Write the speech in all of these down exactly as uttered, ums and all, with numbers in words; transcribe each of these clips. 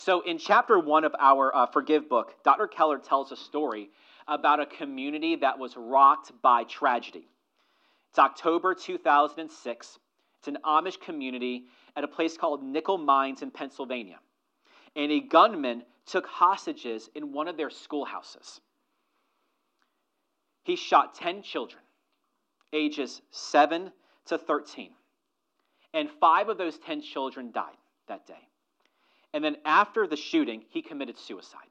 So in chapter one of our uh, Forgive book, Doctor Keller tells a story about a community that was rocked by tragedy. It's October two thousand six. It's an Amish community at a place called Nickel Mines in Pennsylvania. And a gunman took hostages in one of their schoolhouses. He shot ten children, ages seven to thirteen. And five of those ten children died that day. And then after the shooting, he committed suicide.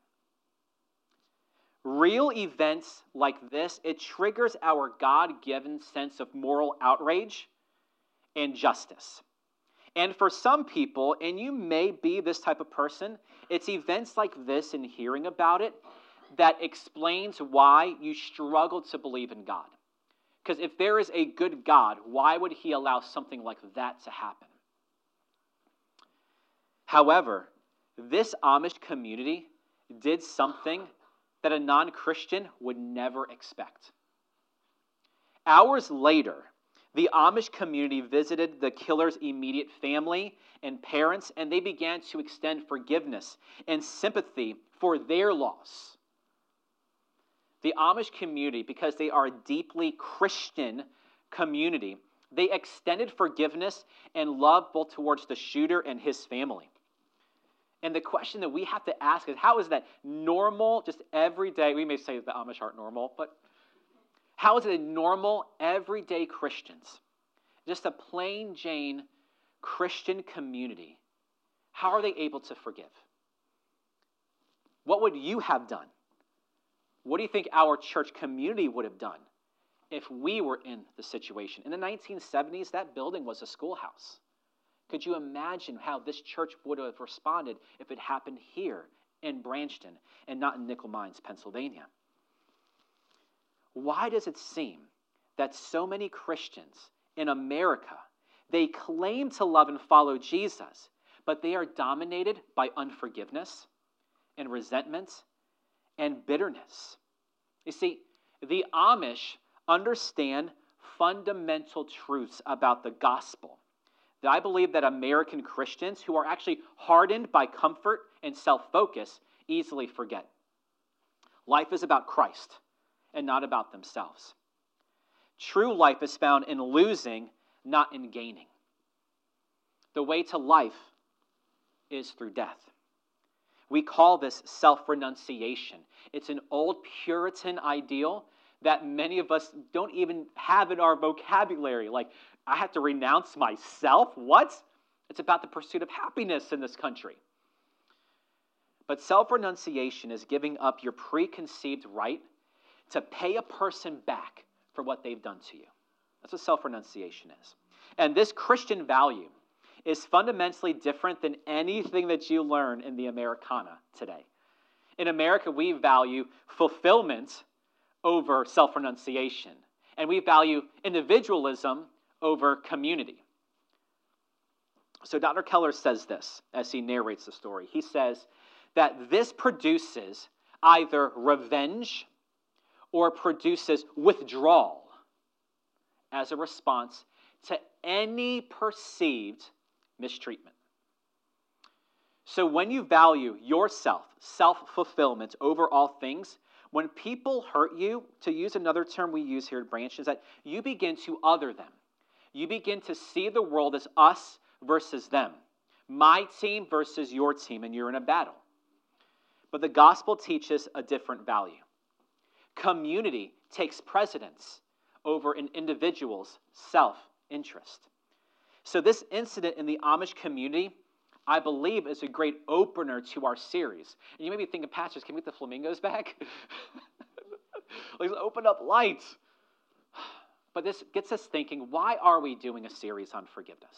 Real events like this, it triggers our God-given sense of moral outrage and justice. And for some people, and you may be this type of person, it's events like this and hearing about it that explains why you struggle to believe in God. Because if there is a good God, why would he allow something like that to happen? However, this Amish community did something that a non-Christian would never expect. Hours later, the Amish community visited the killer's immediate family and parents, and they began to extend forgiveness and sympathy for their loss. The Amish community, because they are a deeply Christian community, they extended forgiveness and love both towards the shooter and his family. And the question that we have to ask is, how is that normal, just everyday, we may say the Amish aren't normal, but how is it a normal, everyday Christians, just a plain Jane Christian community, how are they able to forgive? What would you have done? What do you think our church community would have done if we were in the situation? In the nineteen seventies, that building was a schoolhouse. Could you imagine how this church would have responded if it happened here in Branchton and not in Nickel Mines, Pennsylvania? Why does it seem that so many Christians in America, they claim to love and follow Jesus, but they are dominated by unforgiveness and resentment and bitterness? You see, the Amish understand fundamental truths about the gospel that I believe that American Christians who are actually hardened by comfort and self-focus easily forget. Life is about Christ and not about themselves. True life is found in losing, not in gaining. The way to life is through death. We call this self-renunciation. It's an old Puritan ideal that many of us don't even have in our vocabulary. Like, I have to renounce myself? What? It's about the pursuit of happiness in this country. But self-renunciation is giving up your preconceived right to pay a person back for what they've done to you. That's what self-renunciation is. And this Christian value is fundamentally different than anything that you learn in the Americana today. In America, we value fulfillment over self-renunciation. And we value individualism over community. So Doctor Keller says this as he narrates the story. He says that this produces either revenge or produces withdrawal as a response to any perceived mistreatment. So when you value yourself, self-fulfillment over all things, when people hurt you, to use another term we use here at Branch, is that you begin to other them. You begin to see the world as us versus them. My team versus your team, and you're in a battle. But the gospel teaches a different value. Community takes precedence over an individual's self-interest. So this incident in the Amish community, I believe, is a great opener to our series. And you may be thinking, pastors, can we get the flamingos back? Let's open up lights. But this gets us thinking, why are we doing a series on forgiveness?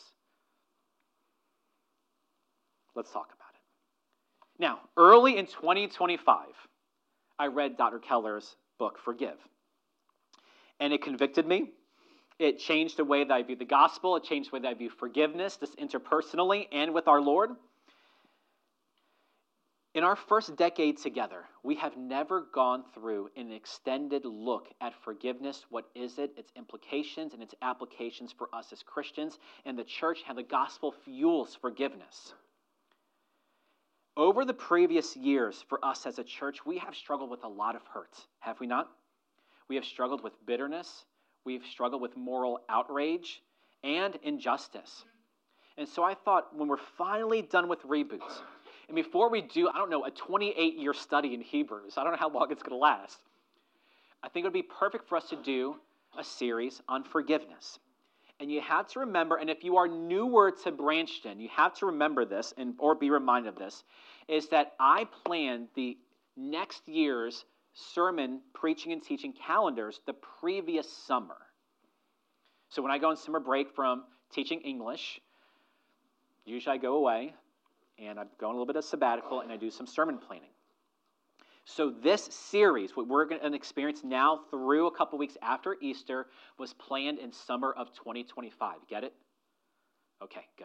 Let's talk about it. Now, early in twenty twenty-five, I read Doctor Keller's book, Forgive. And it convicted me. It changed the way that I view the gospel. It changed the way that I view forgiveness, just interpersonally and with our Lord. In our first decade together, we have never gone through an extended look at forgiveness. What is it? Its implications and its applications for us as Christians and the church, how the gospel fuels forgiveness. Over the previous years for us as a church, we have struggled with a lot of hurt, have we not? We have struggled with bitterness. We've struggled with moral outrage and injustice. And so I thought when we're finally done with reboots, and before we do, I don't know, a twenty-eight year study in Hebrews, I don't know how long it's going to last, I think it would be perfect for us to do a series on forgiveness. And you have to remember, and if you are newer to Branchton, you have to remember this, and or be reminded of this, is that I planned the next year's sermon, preaching, and teaching calendars the previous summer. So when I go on summer break from teaching English, usually I go away, and I go on a little bit of sabbatical, and I do some sermon planning. So this series, what we're going to experience now through a couple weeks after Easter, was planned in summer of twenty twenty-five. Get it? Okay, good.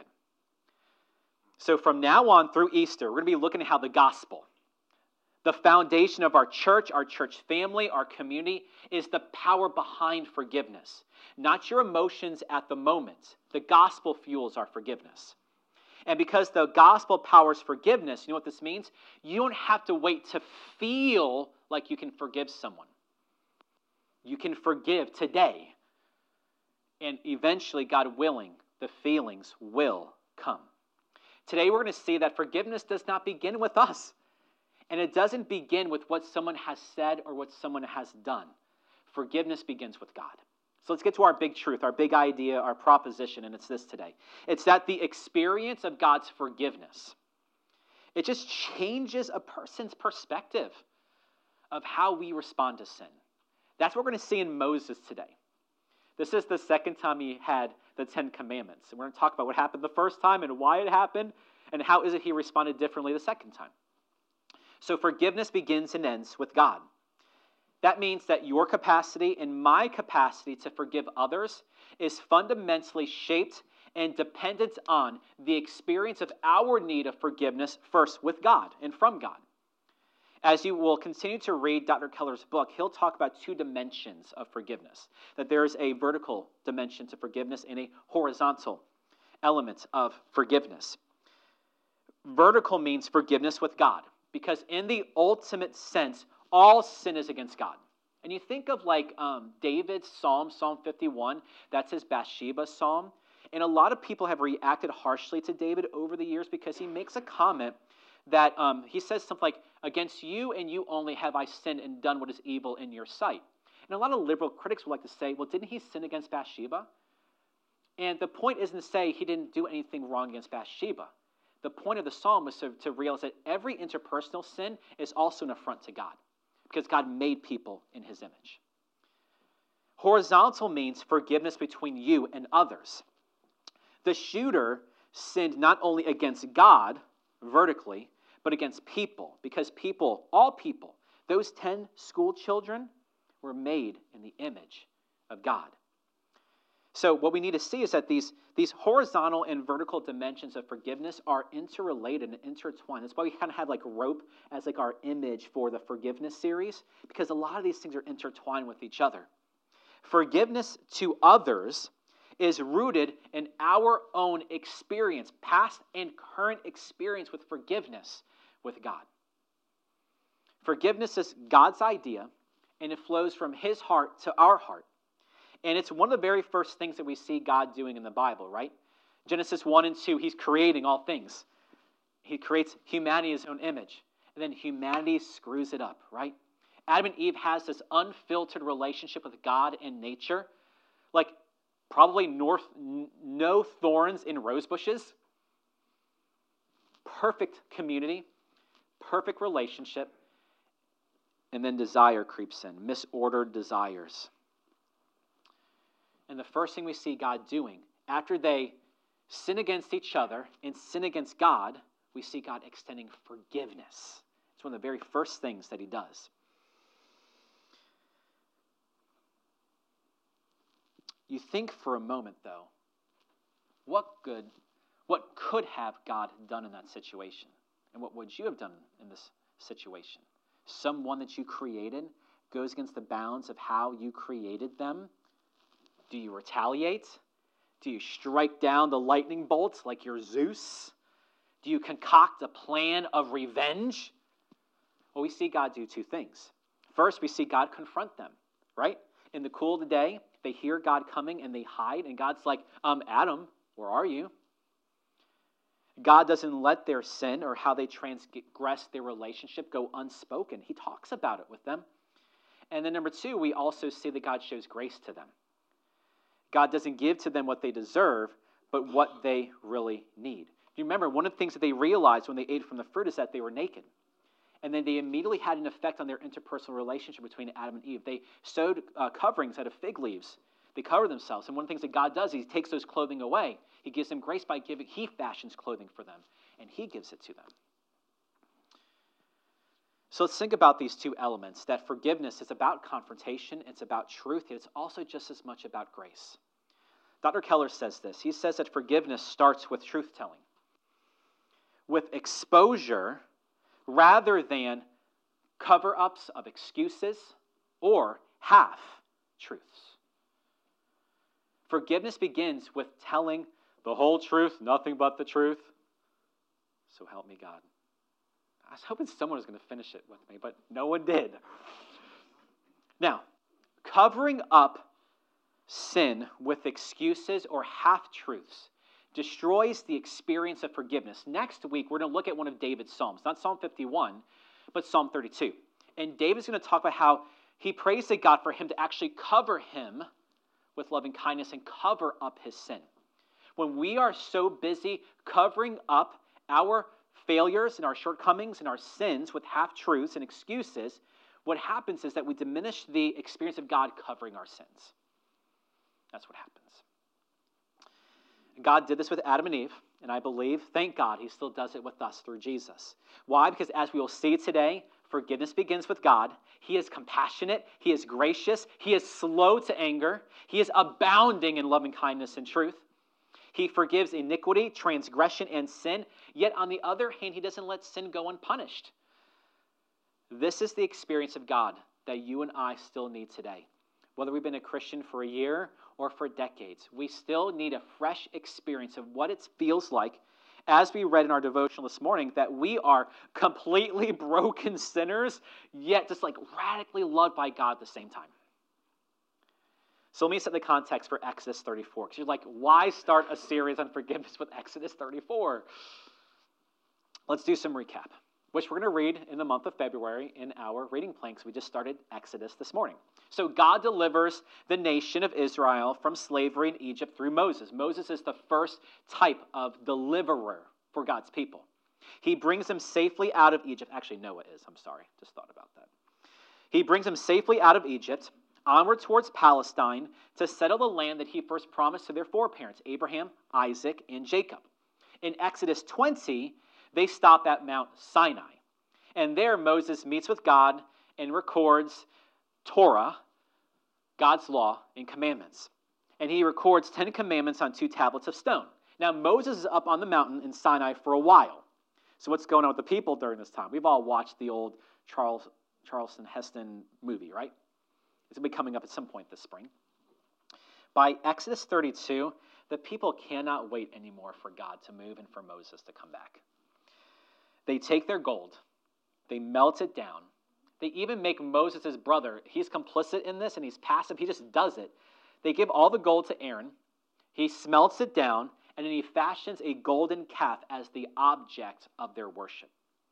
So from now on through Easter, we're going to be looking at how the gospel, the foundation of our church, our church family, our community, is the power behind forgiveness. Not your emotions at the moment. The gospel fuels our forgiveness. And because the gospel powers forgiveness, you know what this means? You don't have to wait to feel like you can forgive someone. You can forgive today. And eventually, God willing, the feelings will come. Today, we're going to see that forgiveness does not begin with us. And it doesn't begin with what someone has said or what someone has done. Forgiveness begins with God. So let's get to our big truth, our big idea, our proposition, and it's this today. It's that the experience of God's forgiveness, it just changes a person's perspective of how we respond to sin. That's what we're going to see in Moses today. This is the second time he had the Ten Commandments. And we're going to talk about what happened the first time and why it happened and how is it he responded differently the second time. So forgiveness begins and ends with God. That means that your capacity and my capacity to forgive others is fundamentally shaped and dependent on the experience of our need of forgiveness first with God and from God. As you will continue to read Doctor Keller's book, he'll talk about two dimensions of forgiveness. That there is a vertical dimension to forgiveness and a horizontal element of forgiveness. Vertical means forgiveness with God, because in the ultimate sense, all sin is against God. And you think of like um, David's psalm, Psalm fifty-one, that's his Bathsheba psalm. And a lot of people have reacted harshly to David over the years because he makes a comment that um, he says something like, against you and you only have I sinned and done what is evil in your sight. And a lot of liberal critics would like to say, well, didn't he sin against Bathsheba? And the point isn't to say he didn't do anything wrong against Bathsheba. The point of the psalm was to, to realize that every interpersonal sin is also an affront to God, because God made people in his image. Horizontal means forgiveness between you and others. The shooter sinned not only against God, vertically, but against people, because people, all people, those ten school children were made in the image of God. So what we need to see is that these, these horizontal and vertical dimensions of forgiveness are interrelated and intertwined. That's why we kind of have like rope as like our image for the forgiveness series, because a lot of these things are intertwined with each other. Forgiveness to others is rooted in our own experience, past and current experience with forgiveness with God. Forgiveness is God's idea, and it flows from his heart to our heart. And it's one of the very first things that we see God doing in the Bible, right? Genesis one and two, he's creating all things. He creates humanity in his own image. And then humanity screws it up, right? Adam and Eve has this unfiltered relationship with God and nature. Like probably north, no thorns in rose bushes. Perfect community. Perfect relationship. And then desire creeps in. Misordered desires. And the first thing we see God doing, after they sin against each other and sin against God, we see God extending forgiveness. It's one of the very first things that he does. You think for a moment, though, what good, what could have God done in that situation? And what would you have done in this situation? Someone that you created goes against the bounds of how you created them. Do you retaliate? Do you strike down the lightning bolts like you're Zeus? Do you concoct a plan of revenge? Well, we see God do two things. First, we see God confront them, right? In the cool of the day, they hear God coming and they hide, and God's like, um, Adam, where are you? God doesn't let their sin or how they transgress their relationship go unspoken. He talks about it with them. And then number two, we also see that God shows grace to them. God doesn't give to them what they deserve, but what they really need. Do you remember, one of the things that they realized when they ate from the fruit is that they were naked. And then they immediately had an effect on their interpersonal relationship between Adam and Eve. They sewed uh, coverings out of fig leaves. They cover themselves. And one of the things that God does, he takes those clothing away. He gives them grace by giving, he fashions clothing for them, and he gives it to them. So let's think about these two elements, that forgiveness is about confrontation, it's about truth, yet it's also just as much about grace. Doctor Keller says this. He says that forgiveness starts with truth-telling, with exposure rather than cover-ups of excuses or half-truths. Forgiveness begins with telling the whole truth, nothing but the truth. So help me God. I was hoping someone was going to finish it with me, but no one did. Now, covering up sin with excuses or half-truths destroys the experience of forgiveness. Next week, we're going to look at one of David's Psalms, not Psalm fifty-one, but Psalm thirty-two. And David's going to talk about how he prays to God for him to actually cover him with loving kindness and cover up his sin. When we are so busy covering up our failures and our shortcomings and our sins with half-truths and excuses, what happens is that we diminish the experience of God covering our sins. That's what happens. God did this with Adam and Eve, and I believe, thank God, he still does it with us through Jesus. Why? Because as we will see today, forgiveness begins with God. He is compassionate. He is gracious. He is slow to anger. He is abounding in loving kindness and truth. He forgives iniquity, transgression, and sin. Yet on the other hand, he doesn't let sin go unpunished. This is the experience of God that you and I still need today. Whether we've been a Christian for a year or for decades, we still need a fresh experience of what it feels like, as we read in our devotional this morning, that we are completely broken sinners, yet just like radically loved by God at the same time. So let me set the context for Exodus thirty-four. Because you're like, why start a series on forgiveness with Exodus thirty-four? Let's do some recap, which we're going to read in the month of February in our reading plan, because we just started Exodus this morning. So God delivers the nation of Israel from slavery in Egypt through Moses. Moses is the first type of deliverer for God's people. He brings them safely out of Egypt. Actually, Noah is. I'm sorry. Just thought about that. He brings them safely out of Egypt, onward towards Palestine, to settle the land that he first promised to their foreparents, Abraham, Isaac, and Jacob. In Exodus twenty, they stop at Mount Sinai. And there Moses meets with God and records Torah, God's law and commandments. And he records Ten Commandments on two tablets of stone. Now Moses is up on the mountain in Sinai for a while. So what's going on with the people during this time? We've all watched the old Charles, Charlton Heston movie, right? It's going to be coming up at some point this spring. By Exodus thirty-two, the people cannot wait anymore for God to move and for Moses to come back. They take their gold, they melt it down. They even make Moses his brother. He's complicit in this and he's passive. He just does it. They give all the gold to Aaron. He smelts it down and then he fashions a golden calf as the object of their worship.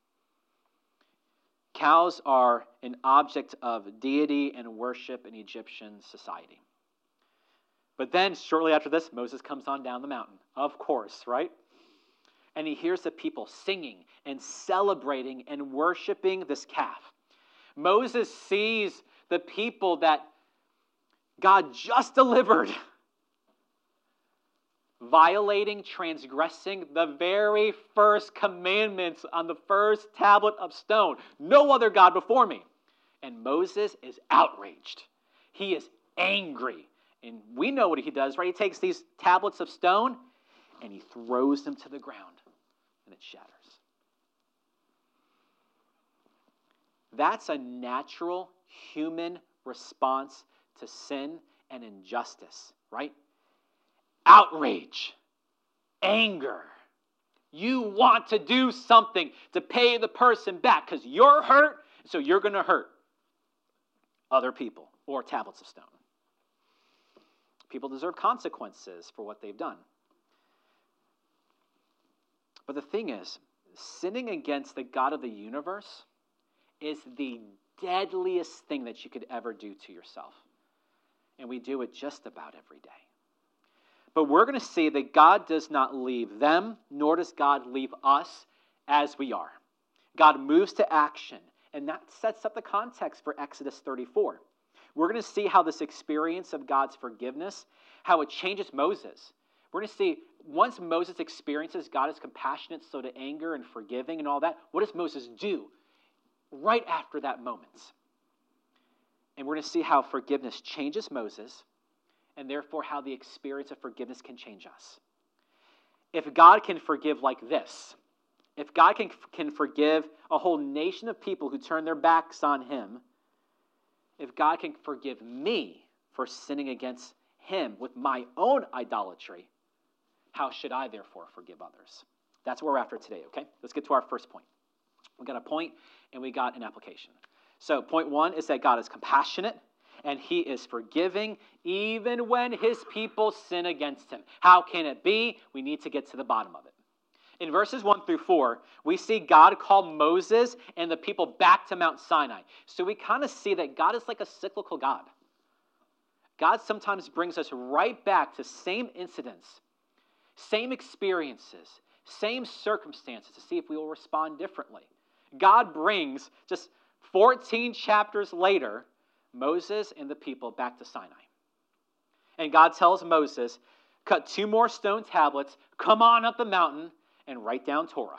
Cows are an object of deity and worship in Egyptian society. But then, shortly after this, Moses comes on down the mountain. Of course, right? And he hears the people singing and celebrating and worshiping this calf. Moses sees the people that God just delivered violating, transgressing the very first commandments on the first tablet of stone. No other God before me. And Moses is outraged. He is angry. And we know what he does, right? He takes these tablets of stone and he throws them to the ground and it shatters. That's a natural human response to sin and injustice, right? Outrage, anger. You want to do something to pay the person back because you're hurt, so you're going to hurt other people or tablets of stone. People deserve consequences for what they've done. But the thing is, sinning against the God of the universe is the deadliest thing that you could ever do to yourself. And we do it just about every day. But we're going to see that God does not leave them, nor does God leave us as we are. God moves to action, and that sets up the context for Exodus thirty-four. We're going to see how this experience of God's forgiveness, how it changes Moses. We're going to see once Moses experiences God is compassionate, slow to anger, and forgiving and all that, what does Moses do right after that moment? And we're going to see how forgiveness changes Moses, and therefore how the experience of forgiveness can change us. If God can forgive like this, if God can, can forgive a whole nation of people who turn their backs on him, if God can forgive me for sinning against him with my own idolatry, how should I therefore forgive others? That's what we're after today, okay? Let's get to our first point. We got a point and we got an application. So point one is that God is compassionate and he is forgiving even when his people sin against him. How can it be? We need to get to the bottom of it. In verses one through four, we see God call Moses and the people back to Mount Sinai. So we kind of see that God is like a cyclical God. God sometimes brings us right back to same incidents, same experiences, same circumstances to see if we will respond differently. God brings, just fourteen chapters later, Moses and the people back to Sinai. And God tells Moses, cut two more stone tablets, come on up the mountain, and write down Torah.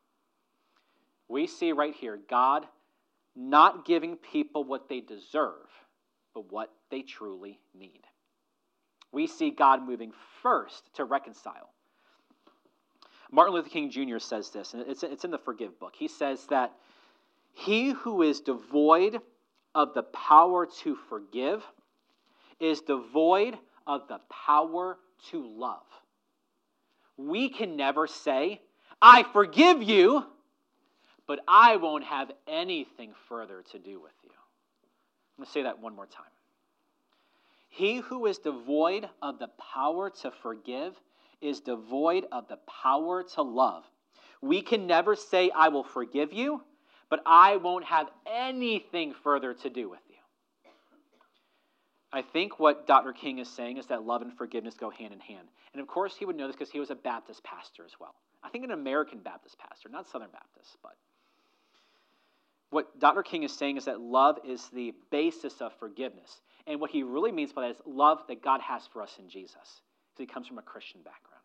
We see right here God not giving people what they deserve, but what they truly need. We see God moving first to reconcile. Martin Luther King Junior says this, and it's, it's in the Forgive book. He says that he who is devoid of the power to forgive is devoid of the power to love. We can never say, I forgive you, but I won't have anything further to do with you. I'm going to say that one more time. He who is devoid of the power to forgive is devoid of the power to love. We can never say, I will forgive you, but I won't have anything further to do with you. I think what Doctor King is saying is that love and forgiveness go hand in hand. And of course he would know this because he was a Baptist pastor as well. I think an American Baptist pastor, not Southern Baptist, but what Doctor King is saying is that love is the basis of forgiveness. And what he really means by that is love that God has for us in Jesus, because he comes from a Christian background.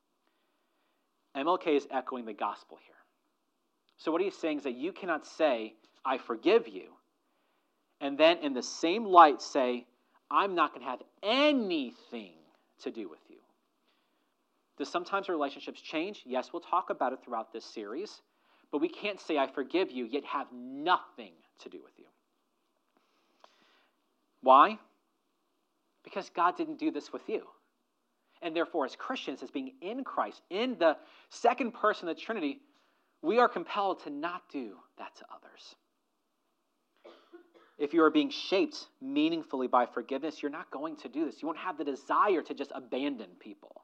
M L K is echoing the gospel here. So what he's saying is that you cannot say, I forgive you, and then in the same light say, I'm not going to have anything to do with you. Does sometimes relationships change? Yes, we'll talk about it throughout this series, but we can't say, I forgive you, yet have nothing to do with you. Why? Because God didn't do this with you. And therefore, as Christians, as being in Christ, in the second person of the Trinity, we are compelled to not do that to others. If you are being shaped meaningfully by forgiveness, you're not going to do this. You won't have the desire to just abandon people.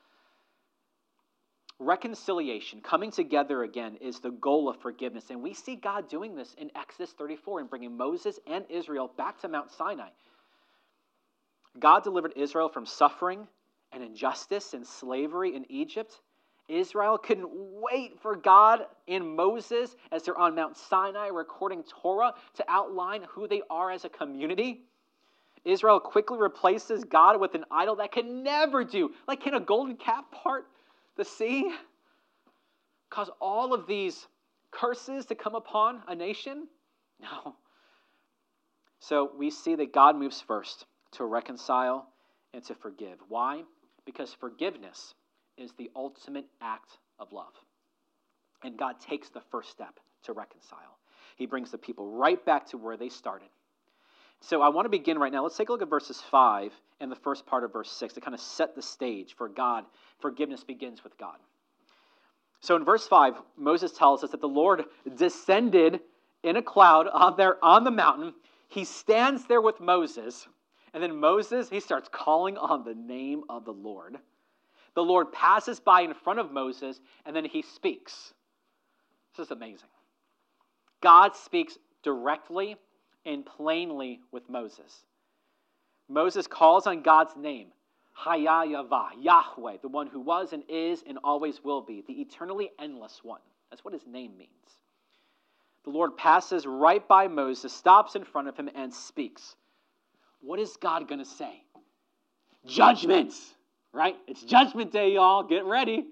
Reconciliation, coming together again, is the goal of forgiveness. And we see God doing this in Exodus thirty-four and bringing Moses and Israel back to Mount Sinai. God delivered Israel from suffering and injustice and slavery in Egypt. Israel couldn't wait for God and Moses as they're on Mount Sinai recording Torah to outline who they are as a community. Israel quickly replaces God with an idol that can never do. Like, can a golden calf part the sea? Cause all of these curses to come upon a nation? No. So we see that God moves first to reconcile and to forgive. Why? Because forgiveness is the ultimate act of love. And God takes the first step to reconcile. He brings the people right back to where they started. So I want to begin right now. Let's take a look at verses five and the first part of verse six to kind of set the stage for God. Forgiveness begins with God. So in verse five, Moses tells us that the Lord descended in a cloud on there on the mountain. He stands there with Moses, and then Moses, he starts calling on the name of the Lord. The Lord passes by in front of Moses, and then he speaks. This is amazing. God speaks directly and plainly with Moses. Moses calls on God's name, Hayayavah, Yahweh, the one who was and is and always will be, the eternally endless one. That's what his name means. The Lord passes right by Moses, stops in front of him, and speaks. What is God going to say? Judgment, right? It's judgment day, y'all. Get ready.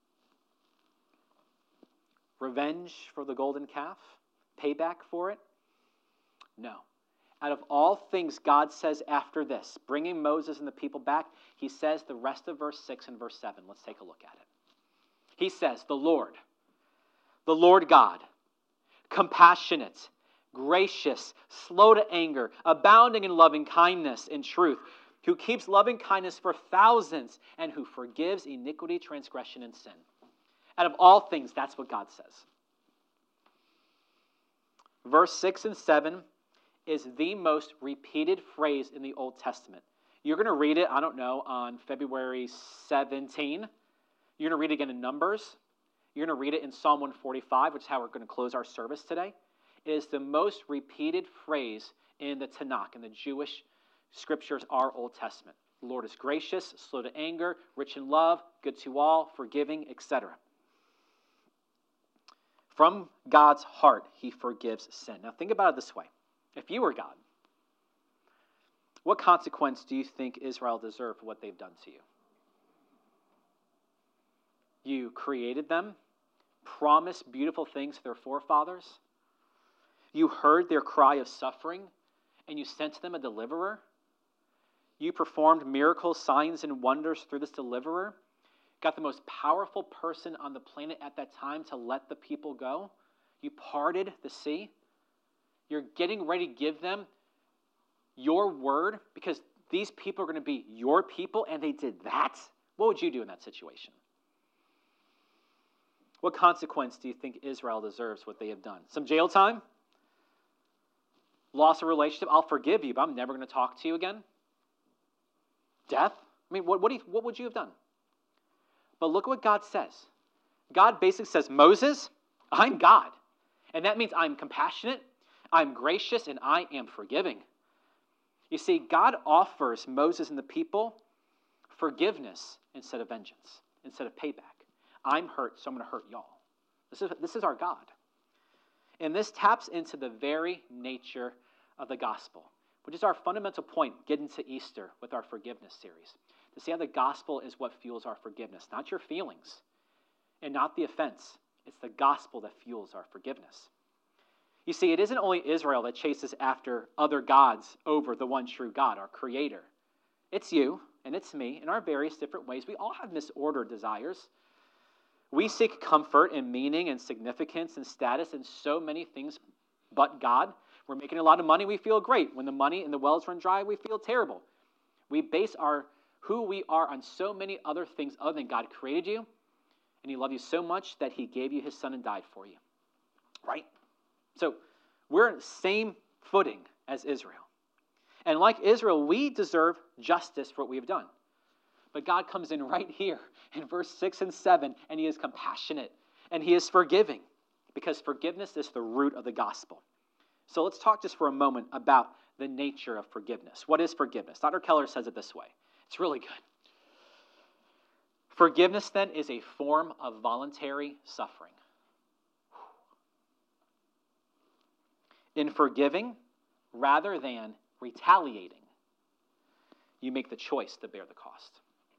Revenge for the golden calf? Payback for it? No. Out of all things God says after this, bringing Moses and the people back, he says the rest of verse six and verse seven. Let's take a look at it. He says, the Lord, the Lord God, compassionate, gracious, slow to anger, abounding in loving kindness and truth, who keeps loving kindness for thousands, and who forgives iniquity, transgression, and sin. Out of all things, that's what God says. Verse six and seven is the most repeated phrase in the Old Testament. You're going to read it, I don't know, on February seventeenth. You're going to read it again in Numbers. You're going to read it in Psalm one forty-five, which is how we're going to close our service today. It is the most repeated phrase in the Tanakh, and the Jewish scriptures are Old Testament. The Lord is gracious, slow to anger, rich in love, good to all, forgiving, et cetera. From God's heart, he forgives sin. Now think about it this way. If you were God, what consequence do you think Israel deserved for what they've done to you? You created them, promised beautiful things to their forefathers. You heard their cry of suffering, and you sent to them a deliverer. You performed miracles, signs, and wonders through this deliverer. Got the most powerful person on the planet at that time to let the people go. You parted the sea. You're getting ready to give them your word because these people are going to be your people, and they did that? What would you do in that situation? What consequence do you think Israel deserves what they have done? Some jail time? Loss of relationship? I'll forgive you, but I'm never going to talk to you again? Death? I mean, what, what, do you, what would you have done? But look what God says. God basically says, Moses, I'm God. And that means I'm compassionate, I'm gracious, and I am forgiving. You see, God offers Moses and the people forgiveness instead of vengeance, instead of payback. I'm hurt, so I'm going to hurt y'all. This is, this is our God. And this taps into the very nature of the gospel, which is our fundamental point getting to Easter with our forgiveness series. To see how the gospel is what fuels our forgiveness, not your feelings and not the offense. It's the gospel that fuels our forgiveness. You see, it isn't only Israel that chases after other gods over the one true God, our creator. It's you and it's me in our various different ways. We all have misordered desires. We seek comfort and meaning and significance and status in so many things but God. We're making a lot of money, we feel great. When the money and the wells run dry, we feel terrible. We base our who we are on so many other things other than God created you, and he loved you so much that he gave you his son and died for you. Right? So we're in the same footing as Israel. And like Israel, we deserve justice for what we have done. But God comes in right here in verse six and seven, and he is compassionate, and he is forgiving, because forgiveness is the root of the gospel. So let's talk just for a moment about the nature of forgiveness. What is forgiveness? Doctor Keller says it this way. It's really good. Forgiveness, then, is a form of voluntary suffering. In forgiving, rather than retaliating, you make the choice to bear the cost.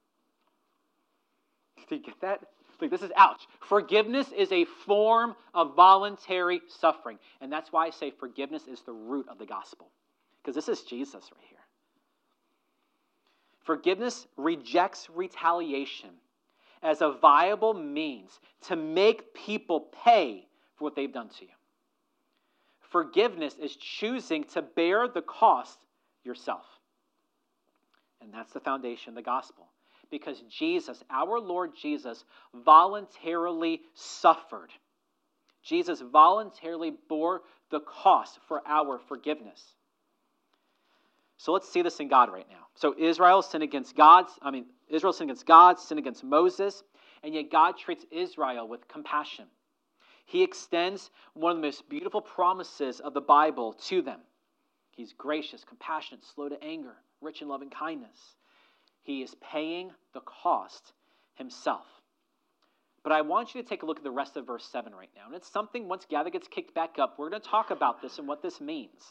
Do you get that? Like, this is ouch. Forgiveness is a form of voluntary suffering. And that's why I say forgiveness is the root of the gospel. Because this is Jesus right here. Forgiveness rejects retaliation as a viable means to make people pay for what they've done to you. Forgiveness is choosing to bear the cost yourself. And that's the foundation of the gospel. because Jesus, our Lord Jesus, voluntarily suffered. Jesus voluntarily bore the cost for our forgiveness. So let's see this in God right now. So Israel sinned against God. I mean, Israel sinned against God, sinned against Moses, and yet God treats Israel with compassion. He extends one of the most beautiful promises of the Bible to them. He's gracious, compassionate, slow to anger, rich in loving kindness. He is paying the cost himself. But I want you to take a look at the rest of verse seven right now. And it's something, once Gather gets kicked back up, we're going to talk about this and what this means.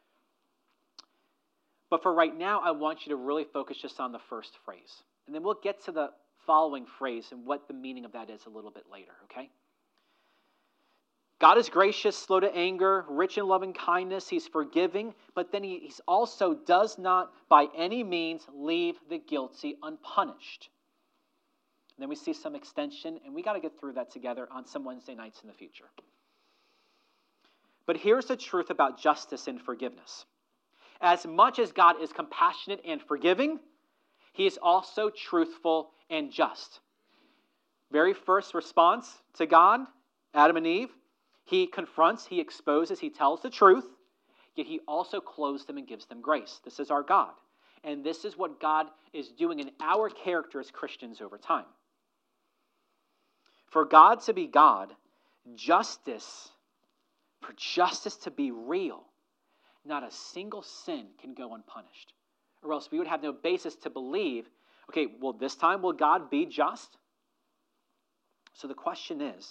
But for right now, I want you to really focus just on the first phrase. And then we'll get to the following phrase and what the meaning of that is a little bit later, okay? God is gracious, slow to anger, rich in loving kindness. He's forgiving, but then he he's also does not by any means leave the guilty unpunished. And then we see some extension, and we got to get through that together on some Wednesday nights in the future. But here's the truth about justice and forgiveness. As much as God is compassionate and forgiving, he is also truthful and just. Very first response to God, Adam and Eve, he confronts, he exposes, he tells the truth, yet he also clothes them and gives them grace. This is our God. And this is what God is doing in our character as Christians over time. For God to be God, justice, for justice to be real, not a single sin can go unpunished. Or else we would have no basis to believe, okay, well, this time will God be just? So the question is,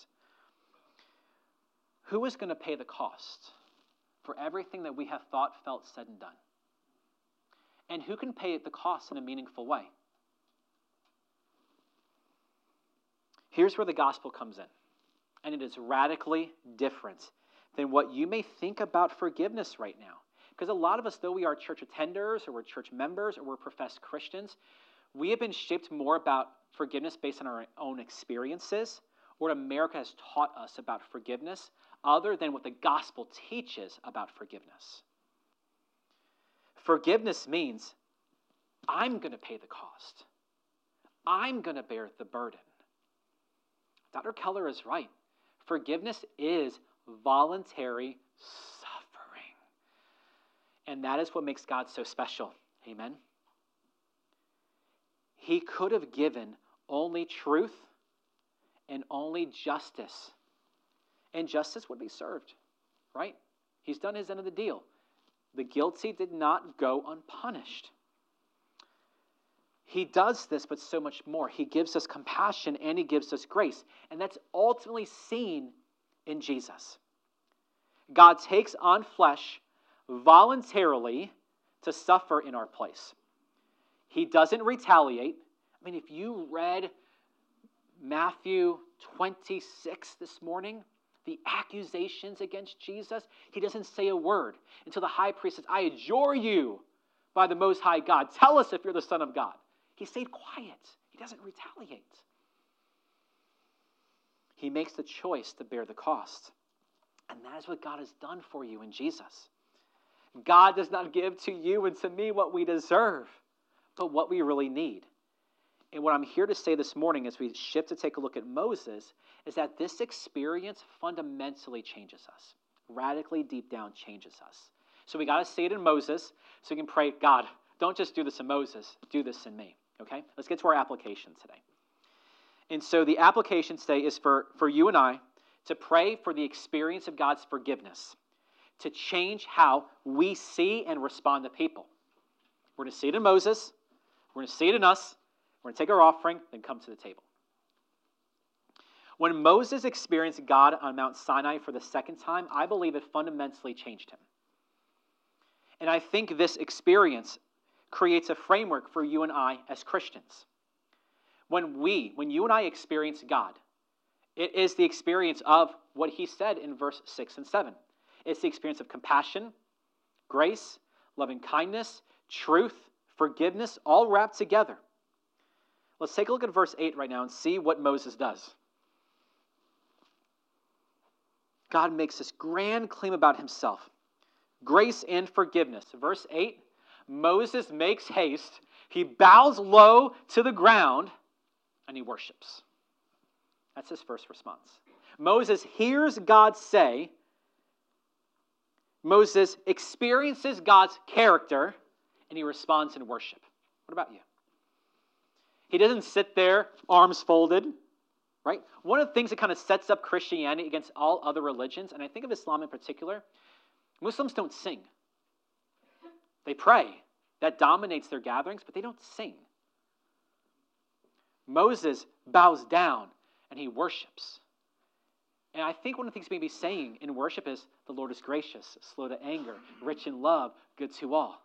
who is going to pay the cost for everything that we have thought, felt, said, and done? And who can pay the cost in a meaningful way? Here's where the gospel comes in. And it is radically different than what you may think about forgiveness right now. Because a lot of us, though we are church attenders or we're church members or we're professed Christians, we have been shaped more about forgiveness based on our own experiences or what America has taught us about forgiveness other than what the gospel teaches about forgiveness. Forgiveness means I'm going to pay the cost. I'm going to bear the burden. Doctor Keller is right. Forgiveness is voluntary suffering. And that is what makes God so special. Amen? He could have given only truth and only justice. And justice would be served, right? He's done his end of the deal. The guilty did not go unpunished. He does this, but so much more. He gives us compassion and he gives us grace. And that's ultimately seen in Jesus. God takes on flesh voluntarily to suffer in our place. He doesn't retaliate. I mean, if you read Matthew twenty-six this morning, the accusations against Jesus, he doesn't say a word until the high priest says, I adjure you by the Most High God. Tell us if you're the Son of God. He stayed quiet. He doesn't retaliate. He makes the choice to bear the cost. And that is what God has done for you in Jesus. God does not give to you and to me what we deserve, but what we really need. And what I'm here to say this morning as we shift to take a look at Moses is that this experience fundamentally changes us. Radically deep down changes us. So we got to see it in Moses so we can pray, God, don't just do this in Moses, do this in me. Okay? Let's get to our application today. And so the application today is for, for you and I to pray for the experience of God's forgiveness, to change how we see and respond to people. We're going to see it in Moses. We're going to see it in us. We're going to take our offering, then come to the table. When Moses experienced God on Mount Sinai for the second time, I believe it fundamentally changed him. And I think this experience creates a framework for you and I as Christians. When we, when you and I experience God, it is the experience of what he said in verse six and seven. It's the experience of compassion, grace, loving kindness, truth, forgiveness, all wrapped together. Let's take a look at verse eight right now and see what Moses does. God makes this grand claim about himself. Grace and forgiveness. Verse eight, Moses makes haste, he bows low to the ground, and he worships. That's his first response. Moses hears God say, Moses experiences God's character, and he responds in worship. What about you? He doesn't sit there, arms folded, right? One of the things that kind of sets up Christianity against all other religions, and I think of Islam in particular, Muslims don't sing. They pray. That dominates their gatherings, but they don't sing. Moses bows down and he worships. And I think one of the things we may be saying in worship is, the Lord is gracious, slow to anger, rich in love, good to all.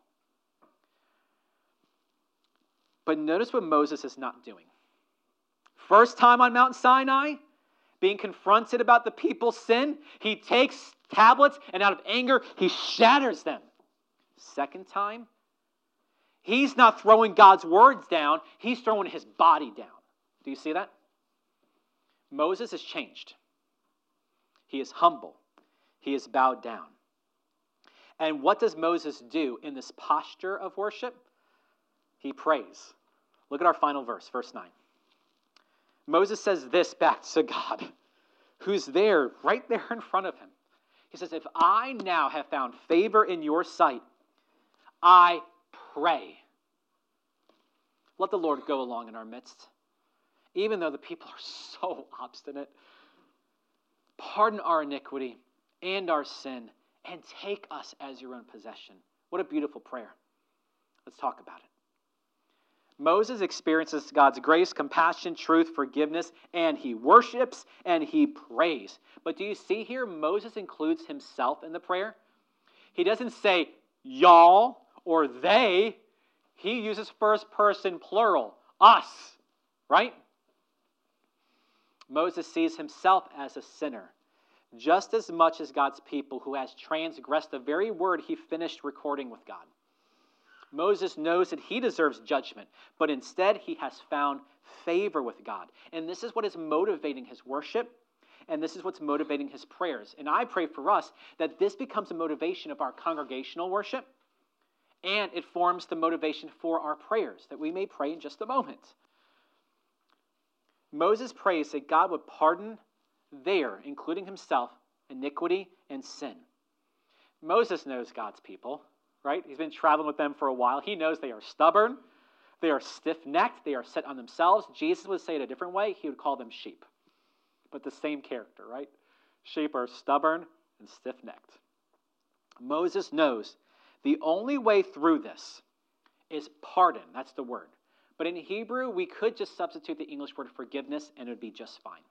But notice what Moses is not doing. First time on Mount Sinai, being confronted about the people's sin, he takes tablets and out of anger, he shatters them. Second time, he's not throwing God's words down, he's throwing his body down. Do you see that? Moses has changed. He is humble. He is bowed down. And what does Moses do in this posture of worship? He prays. Look at our final verse, verse nine. Moses says this back to God, who's there, right there in front of him. He says, if I now have found favor in your sight, I pray. Let the Lord go along in our midst. Even though the people are so obstinate, pardon our iniquity and our sin, and take us as your own possession. What a beautiful prayer. Let's talk about it. Moses experiences God's grace, compassion, truth, forgiveness, and he worships and he prays. But do you see here, Moses includes himself in the prayer? He doesn't say y'all or they. He uses first person plural, us, right? Moses sees himself as a sinner, just as much as God's people who has transgressed the very word he finished recording with God. Moses knows that he deserves judgment, but instead he has found favor with God. And this is what is motivating his worship, and this is what's motivating his prayers. And I pray for us that this becomes a motivation of our congregational worship, and it forms the motivation for our prayers that we may pray in just a moment. Moses prays that God would pardon their, including himself, iniquity and sin. Moses knows God's people, right? He's been traveling with them for a while. He knows they are stubborn, they are stiff-necked, they are set on themselves. Jesus would say it a different way. He would call them sheep. But the same character, right? Sheep are stubborn and stiff-necked. Moses knows the only way through this is pardon. That's the word. But in Hebrew, we could just substitute the English word forgiveness and it would be just fine.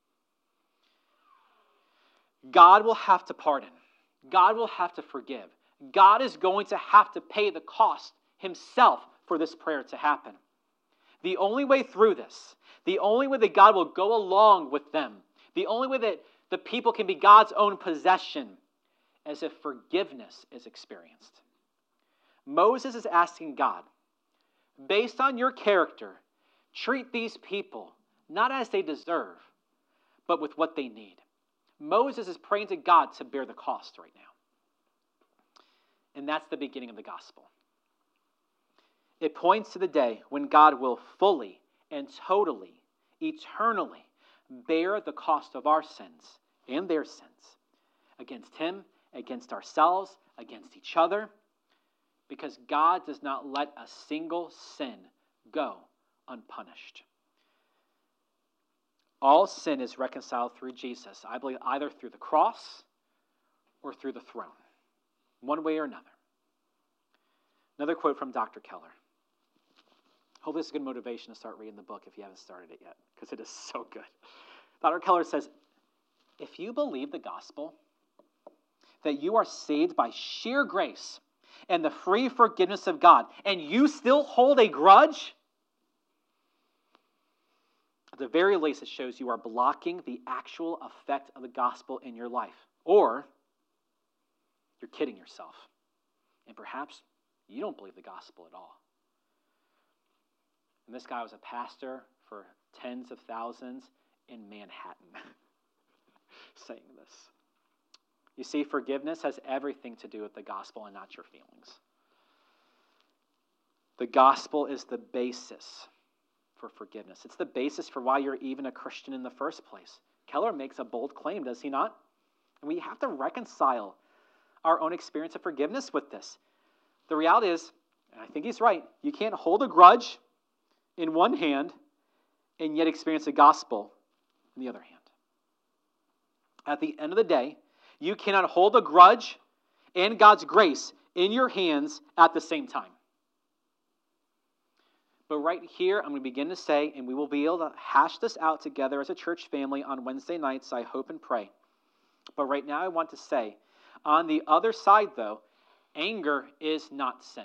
God will have to pardon. God will have to forgive. God is going to have to pay the cost himself for this prayer to happen. The only way through this, the only way that God will go along with them, the only way that the people can be God's own possession is if forgiveness is experienced. Moses is asking God, based on your character, treat these people not as they deserve, but with what they need. Moses is praying to God to bear the cost right now. And that's the beginning of the gospel. It points to the day when God will fully and totally, eternally bear the cost of our sins and their sins against him, against ourselves, against each other, because God does not let a single sin go unpunished. All sin is reconciled through Jesus, I believe either through the cross or through the throne, one way or another. Another quote from Doctor Keller. Hope this is good motivation to start reading the book if you haven't started it yet, because it is so good. Doctor Keller says, if you believe the gospel, that you are saved by sheer grace and the free forgiveness of God, and you still hold a grudge, at the very least, it shows you are blocking the actual effect of the gospel in your life. Or you're kidding yourself. And perhaps you don't believe the gospel at all. And this guy was a pastor for tens of thousands in Manhattan saying this. You see, forgiveness has everything to do with the gospel and not your feelings. The gospel is the basis for forgiveness. It's the basis for why you're even a Christian in the first place. Keller makes a bold claim, does he not? And we have to reconcile our own experience of forgiveness with this. The reality is, and I think he's right, you can't hold a grudge in one hand and yet experience the gospel in the other hand. At the end of the day, you cannot hold a grudge and God's grace in your hands at the same time. But right here, I'm going to begin to say, and we will be able to hash this out together as a church family on Wednesday nights, I hope and pray. But right now I want to say, on the other side though, anger is not sin.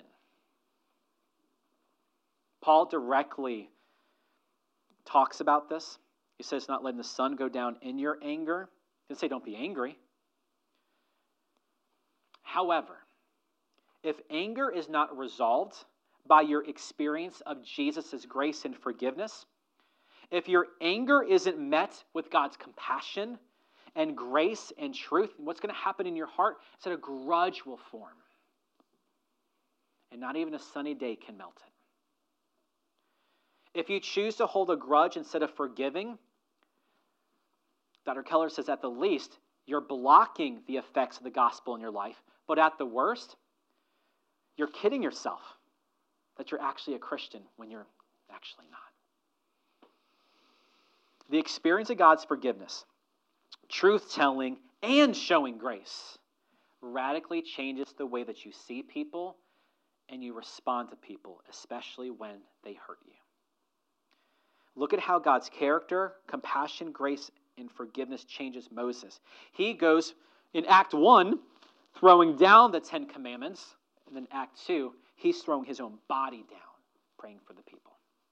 Paul directly talks about this. He says not letting the sun go down in your anger. He doesn't say don't be angry. However, if anger is not resolved by your experience of Jesus' grace and forgiveness, if your anger isn't met with God's compassion and grace and truth, what's going to happen in your heart is that a grudge will form. And not even a sunny day can melt it. If you choose to hold a grudge instead of forgiving, Doctor Keller says at the least, you're blocking the effects of the gospel in your life. But at the worst, you're kidding yourself that you're actually a Christian when you're actually not. The experience of God's forgiveness, truth-telling, and showing grace radically changes the way that you see people and you respond to people, especially when they hurt you. Look at how God's character, compassion, grace, and forgiveness changes Moses. He goes in Act one, throwing down the Ten Commandments, and then Act two, he's throwing his own body down, praying for the people.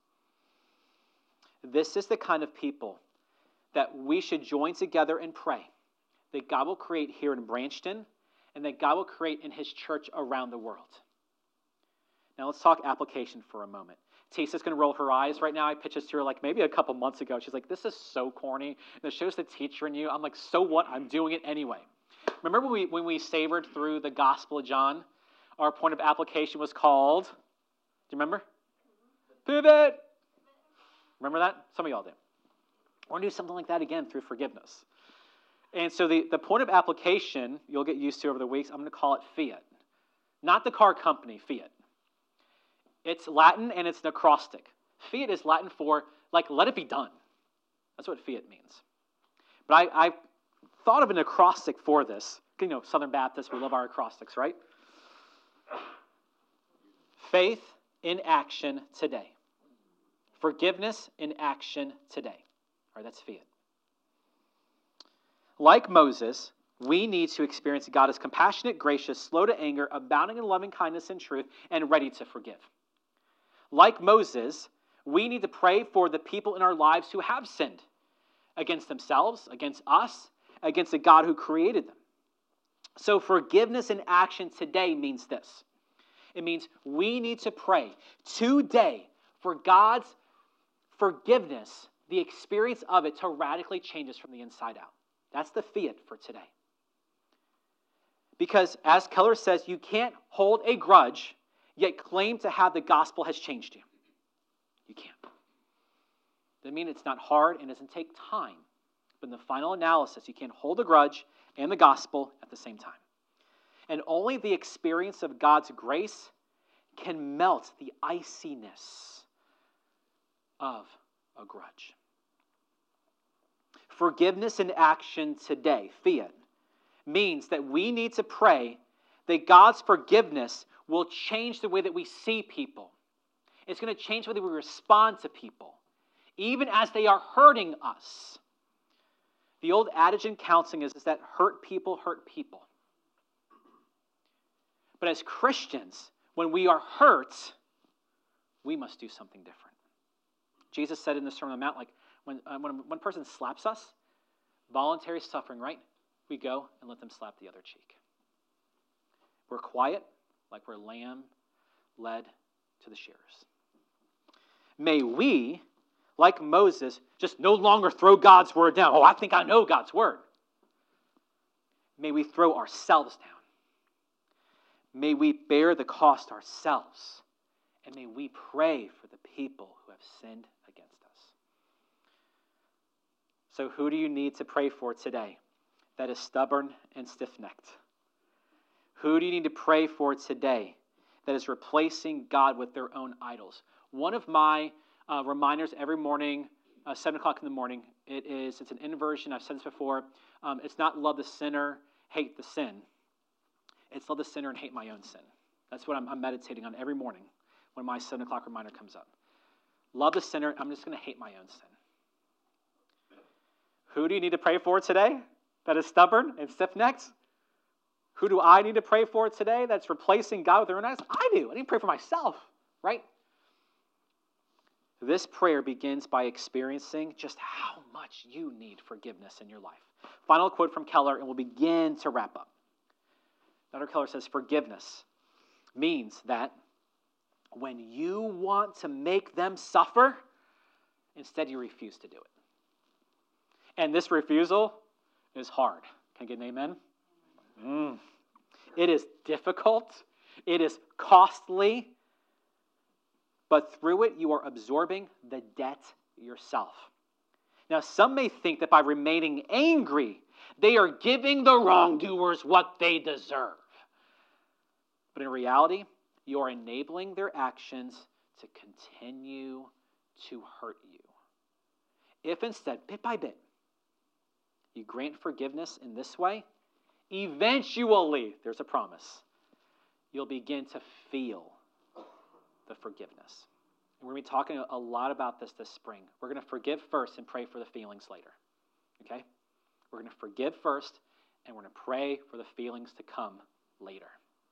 This is the kind of people that we should join together and pray that God will create here in Branchton and that God will create in his church around the world. Now let's talk application for a moment. Tesa's going to roll her eyes right now. I pitched this to her like maybe a couple months ago. She's like, this is so corny. And it shows the teacher in you. I'm like, so what? I'm doing it anyway. Remember when we, when we savored through the Gospel of John? Our point of application was called, do you remember? Pivot. Remember that? Some of y'all do. We're going to do something like that again through forgiveness. And so the, the point of application, you'll get used to over the weeks, I'm going to call it Fiat. Not the car company, Fiat. It's Latin and it's an acrostic. Fiat is Latin for, like, let it be done. That's what Fiat means. But I, I thought of an acrostic for this. You know, Southern Baptists, we love our acrostics, right? Faith in action today. Forgiveness in action today. All right, that's Fiat. Like Moses, we need to experience God as compassionate, gracious, slow to anger, abounding in loving kindness and truth, and ready to forgive. Like Moses, we need to pray for the people in our lives who have sinned against themselves, against us, against the God who created them. So forgiveness in action today means this. It means we need to pray today for God's forgiveness, the experience of it to radically change us from the inside out. That's the Fiat for today. Because as Keller says, you can't hold a grudge yet claim to have the gospel has changed you. You can't. Doesn't mean it's not hard and doesn't take time. But in the final analysis, you can't hold a grudge and the gospel at the same time. And only the experience of God's grace can melt the iciness of a grudge. Forgiveness in action today, Fiat, means that we need to pray that God's forgiveness will change the way that we see people. It's going to change the way that we respond to people, even as they are hurting us. The old adage in counseling is, is that hurt people hurt people. But as Christians, when we are hurt, we must do something different. Jesus said in the Sermon on the Mount, like when, uh, when one person slaps us, voluntary suffering, right? We go and let them slap the other cheek. We're quiet, like we're lamb led to the shearers. May we, like Moses, just no longer throw God's word down. Oh, I think I know God's word. May we throw ourselves down. May we bear the cost ourselves And may we pray for the people who have sinned against us. So who do you need to pray for today that is stubborn and stiff-necked? Who do you need to pray for today that is replacing God with their own idols? One of my uh, reminders every morning, uh, seven o'clock in the morning, it is, it's an inversion. I've said this before. Um, it's not love the sinner, hate the sin. It's love the sinner and hate my own sin. That's what I'm, I'm meditating on every morning when my seven o'clock reminder comes up. Love the sinner, I'm just going to hate my own sin. Who do you need to pray for today that is stubborn and stiff-necked? Who do I need to pray for today that's replacing God with their own idols? I do. I need to pray for myself, right? This prayer begins by experiencing just how much you need forgiveness in your life. Final quote from Keller, and we'll begin to wrap up. Doctor Keller says, forgiveness means that when you want to make them suffer, instead you refuse to do it. And this refusal is hard. Can I get an amen? Mm. It is difficult. It is costly. But through it, you are absorbing the debt yourself. Now, some may think that by remaining angry, they are giving the wrongdoers what they deserve. But in reality, you are enabling their actions to continue to hurt you. If instead, bit by bit, you grant forgiveness in this way, eventually, there's a promise, you'll begin to feel the forgiveness. And we're going to be talking a lot about this this spring. We're going to forgive first and pray for the feelings later. Okay? We're going to forgive first, and we're going to pray for the feelings to come later.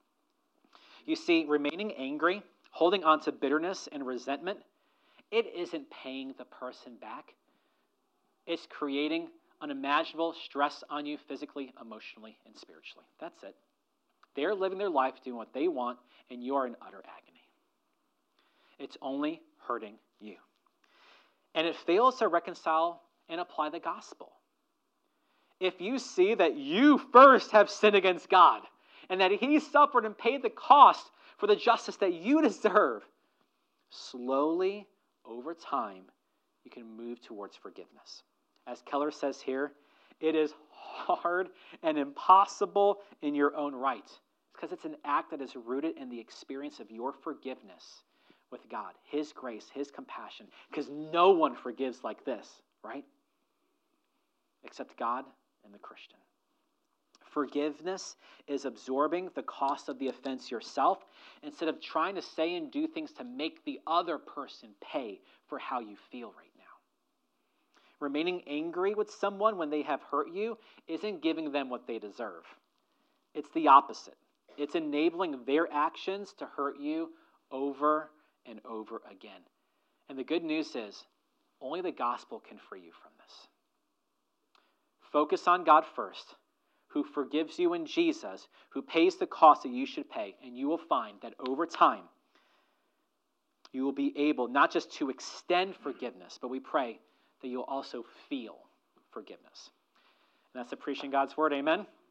You see, remaining angry, holding on to bitterness and resentment, it isn't paying the person back. It's creating unimaginable stress on you physically, emotionally, and spiritually. That's it. They're living their life doing what they want, and you are in utter agony. It's only hurting you. And it fails to reconcile and apply the gospel. If you see that you first have sinned against God, and that he suffered and paid the cost for the justice that you deserve, slowly, over time, you can move towards forgiveness. As Keller says here, it is hard and impossible in your own right, because it's an act that is rooted in the experience of your forgiveness with God, his grace, his compassion, because no one forgives like this, right? Except God and the Christian. Forgiveness is absorbing the cost of the offense yourself instead of trying to say and do things to make the other person pay for how you feel right now. Remaining angry with someone when they have hurt you isn't giving them what they deserve. It's the opposite. It's enabling their actions to hurt you over and over again. And the good news is, only the gospel can free you from this. Focus on God first, who forgives you in Jesus, who pays the cost that you should pay, and you will find that over time, you will be able not just to extend forgiveness, but we pray that you'll also feel forgiveness. And that's appreciating God's word. Amen.